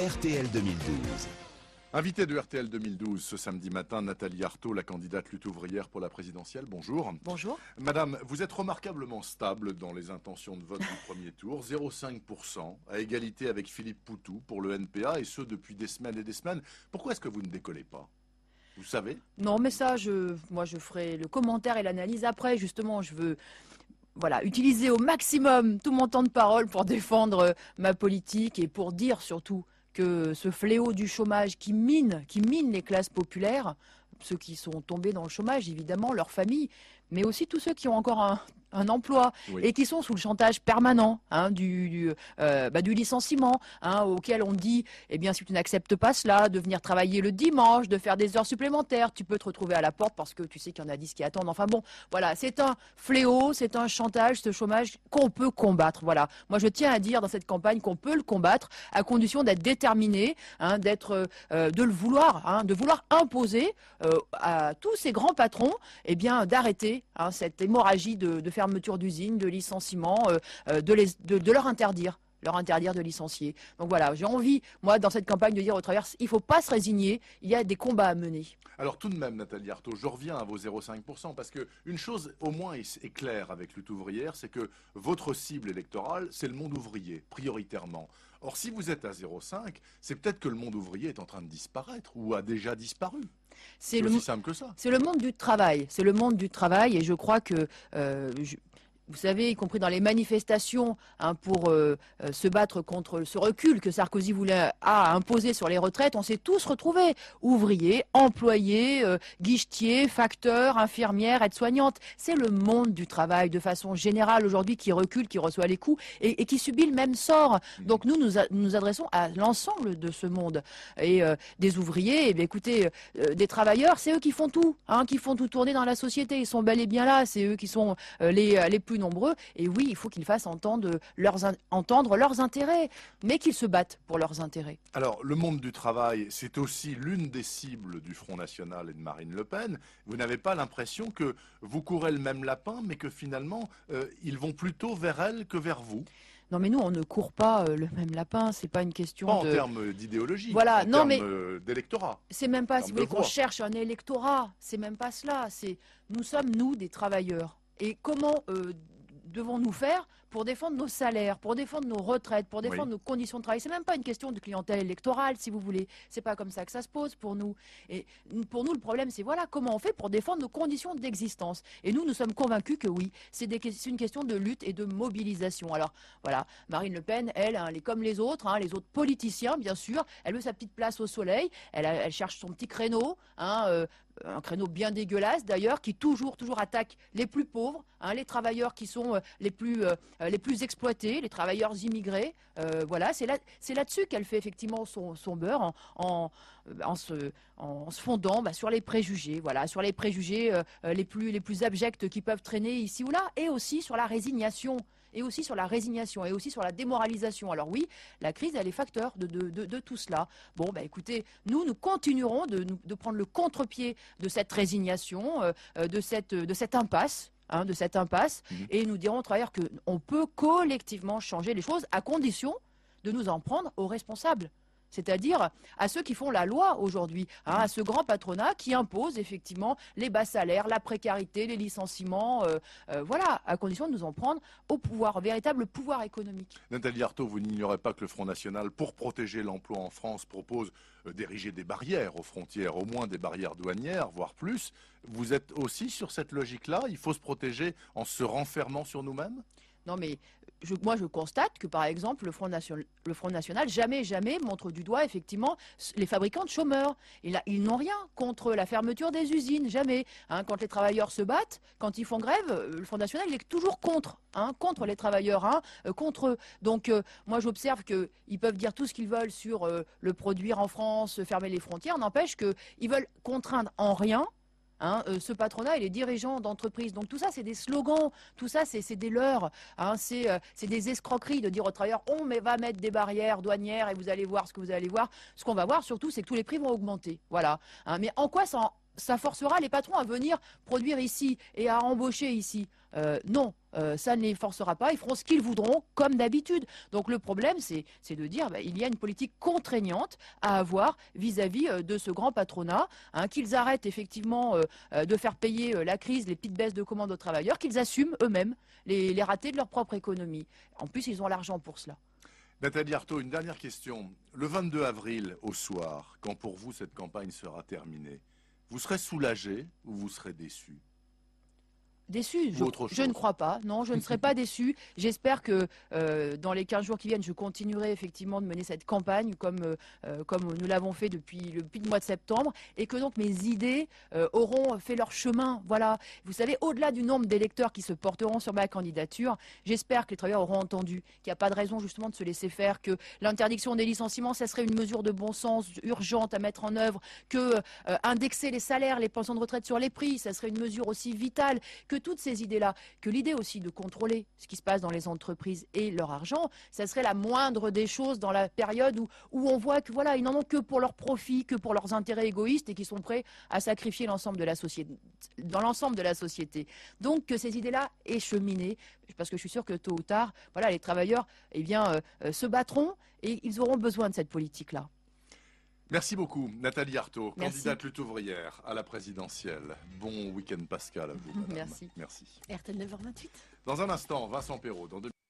RTL 2012. Invitée de RTL 2012 ce samedi matin, Nathalie Arthaud, la candidate lutte ouvrière pour la présidentielle. Bonjour. Bonjour. Madame, vous êtes remarquablement stable dans les intentions de vote du premier tour, 0,5%, à égalité avec Philippe Poutou pour le NPA, et ce depuis des semaines et des semaines. Pourquoi est-ce que vous ne décollez pas ? Vous savez ? Non, mais ça, moi, je ferai le commentaire et l'analyse après. Justement, je veux utiliser au maximum tout mon temps de parole pour défendre ma politique et pour dire surtout que ce fléau du chômage qui mine les classes populaires, ceux qui sont tombés dans le chômage, évidemment, leurs familles, mais aussi tous ceux qui ont encore un emploi, oui, et qui sont sous le chantage permanent du licenciement, auquel on dit, eh bien, si tu n'acceptes pas cela, de venir travailler le dimanche, de faire des heures supplémentaires, tu peux te retrouver à la porte parce que tu sais qu'il y en a 10 qui attendent. Enfin bon, voilà, c'est un fléau, c'est un chantage, ce chômage qu'on peut combattre. Voilà, moi je tiens à dire dans cette campagne qu'on peut le combattre à condition d'être déterminé, de le vouloir, de vouloir imposer à tous ces grands patrons, eh bien, d'arrêter cette hémorragie de fermeture d'usines, de licenciements, de leur interdire de licencier. Donc voilà, j'ai envie, moi, dans cette campagne, de dire aux travailleurs, il ne faut pas se résigner, il y a des combats à mener. Alors tout de même, Nathalie Arthaud, je reviens à vos 0,5%, parce qu'une chose au moins est claire avec Lutte ouvrière, c'est que votre cible électorale, c'est le monde ouvrier, prioritairement. Or, si vous êtes à 0,5, c'est peut-être que le monde ouvrier est en train de disparaître, ou a déjà disparu. C'est aussi simple que ça. C'est le monde du travail, et je crois que... vous savez, y compris dans les manifestations pour se battre contre ce recul que Sarkozy a imposé sur les retraites, on s'est tous retrouvés, ouvriers, employés, guichetiers, facteurs, infirmières, aides-soignantes. C'est le monde du travail de façon générale aujourd'hui qui recule, qui reçoit les coups et qui subit le même sort. Donc nous adressons à l'ensemble de ce monde. Et des ouvriers, eh bien, écoutez, des travailleurs, c'est eux qui font tout, qui font tout tourner dans la société. Ils sont bel et bien là, c'est eux qui sont les plus nombreux, et oui, il faut qu'ils fassent entendre leurs intérêts, mais qu'ils se battent pour leurs intérêts. Alors, le monde du travail, c'est aussi l'une des cibles du Front National et de Marine Le Pen. Vous n'avez pas l'impression que vous courez le même lapin, mais que finalement, ils vont plutôt vers elle que vers vous ? Non, mais nous, on ne court pas le même lapin, c'est pas une question pas en termes d'idéologie, voilà, en termes d'électorat. C'est même pas, si vous voulez, qu'on cherche un électorat, c'est même pas cela, nous sommes, nous, des travailleurs. Et comment devons-nous faire pour défendre nos salaires, pour défendre nos retraites, pour défendre nos conditions de travail? C'est même pas une question de clientèle électorale, si vous voulez. C'est pas comme ça que ça se pose pour nous. Et pour nous, le problème, c'est comment on fait pour défendre nos conditions d'existence. Et nous sommes convaincus que oui, c'est une question de lutte et de mobilisation. Alors voilà, Marine Le Pen, elle est comme les autres politiciens, bien sûr. Elle veut sa petite place au soleil. Elle cherche son petit créneau, un créneau bien dégueulasse d'ailleurs, qui toujours attaque les plus pauvres, les travailleurs qui sont les plus exploités, les travailleurs immigrés. Voilà, c'est là-dessus qu'elle fait effectivement son beurre en se fondant sur les préjugés, voilà, sur les préjugés les plus abjects qui peuvent traîner ici ou là, et aussi sur la résignation. Et aussi sur la démoralisation. Alors oui, la crise, elle est facteur de tout cela. Bon, écoutez, nous continuerons de prendre le contre-pied de cette résignation, de cette impasse. Et nous dirons aux travailleurs qu'on peut collectivement changer les choses à condition de nous en prendre aux responsables. C'est-à-dire à ceux qui font la loi aujourd'hui, à ce grand patronat qui impose effectivement les bas salaires, la précarité, les licenciements, voilà, à condition de nous en prendre au véritable pouvoir économique. Nathalie Arthaud, vous n'ignorez pas que le Front National, pour protéger l'emploi en France, propose d'ériger des barrières aux frontières, au moins des barrières douanières, voire plus. Vous êtes aussi sur cette logique-là? Il faut se protéger en se renfermant sur nous-mêmes? Non, mais moi je constate que par exemple le Front National jamais montre du doigt effectivement les fabricants de chômeurs. Ils n'ont rien contre la fermeture des usines, jamais. Quand les travailleurs se battent, quand ils font grève, le Front National il est toujours contre les travailleurs, contre eux. Donc moi j'observe qu'ils peuvent dire tout ce qu'ils veulent sur le produire en France, fermer les frontières, n'empêche qu'ils veulent contraindre en rien ce patronat et les dirigeants d'entreprise. Donc tout ça, c'est des slogans, tout ça, c'est des leurres, c'est des escroqueries de dire aux travailleurs on va mettre des barrières douanières et vous allez voir ce que vous allez voir. Ce qu'on va voir surtout, c'est que tous les prix vont augmenter. Voilà. Mais en quoi ça forcera les patrons à venir produire ici et à embaucher ici? Non. ça ne les forcera pas, ils feront ce qu'ils voudront comme d'habitude. Donc le problème, c'est de dire il y a une politique contraignante à avoir vis-à-vis de ce grand patronat, hein, qu'ils arrêtent effectivement de faire payer la crise, les petites baisses de commandes aux travailleurs, qu'ils assument eux-mêmes les ratés de leur propre économie. En plus, ils ont l'argent pour cela. Nathalie Arthaud, une dernière question. Le 22 avril, au soir, quand pour vous cette campagne sera terminée, vous serez soulagé ou vous serez déçu? Déçu, je ne crois pas. Non, je ne serai pas déçu. J'espère que dans les 15 jours qui viennent, je continuerai effectivement de mener cette campagne comme nous l'avons fait depuis le mois de septembre et que donc mes idées auront fait leur chemin. Voilà. Vous savez, au-delà du nombre d'électeurs qui se porteront sur ma candidature, j'espère que les travailleurs auront entendu qu'il n'y a pas de raison justement de se laisser faire, que l'interdiction des licenciements, ça serait une mesure de bon sens urgente à mettre en œuvre, que indexer les salaires, les pensions de retraite sur les prix, ça serait une mesure aussi vitale, que toutes ces idées-là, que l'idée aussi de contrôler ce qui se passe dans les entreprises et leur argent, ça serait la moindre des choses dans la période où on voit que voilà, ils n'en ont que pour leur profit, que pour leurs intérêts égoïstes et qui sont prêts à sacrifier l'ensemble de la société, dans l'ensemble de la société. Donc que ces idées-là aient cheminé, parce que je suis sûre que tôt ou tard, voilà, les travailleurs se battront et ils auront besoin de cette politique-là. Merci beaucoup, Nathalie Arthaud, Merci. candidate lutte ouvrière à la présidentielle. Bon week-end pascal à vous, madame. Merci. Merci. RTL 9h28. Dans un instant, Vincent Perrault.